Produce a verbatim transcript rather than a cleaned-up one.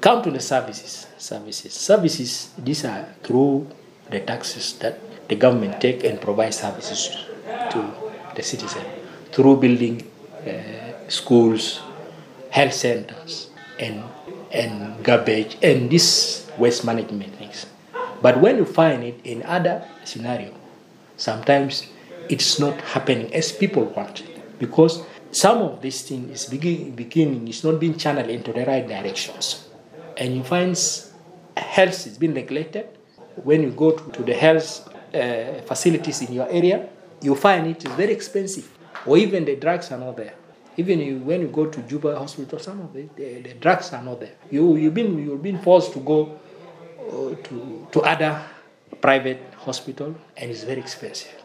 Come to the services. Services. Services, these are through the taxes that the government take and provide services to the citizen through building uh, schools, health centers, and and garbage and this waste management things. But when you find it in other scenario, sometimes it's not happening as people want it, because some of these things is begin, beginning is not being channeled into the right directions, and you find health is being neglected. When you go to, to the health uh, facilities in your area, you find it is very expensive, or even the drugs are not there. Even you, when you go to Juba Hospital, some of it, the, the drugs are not there. You you've been you've been forced to go uh, to to other private hospital, and it's very expensive.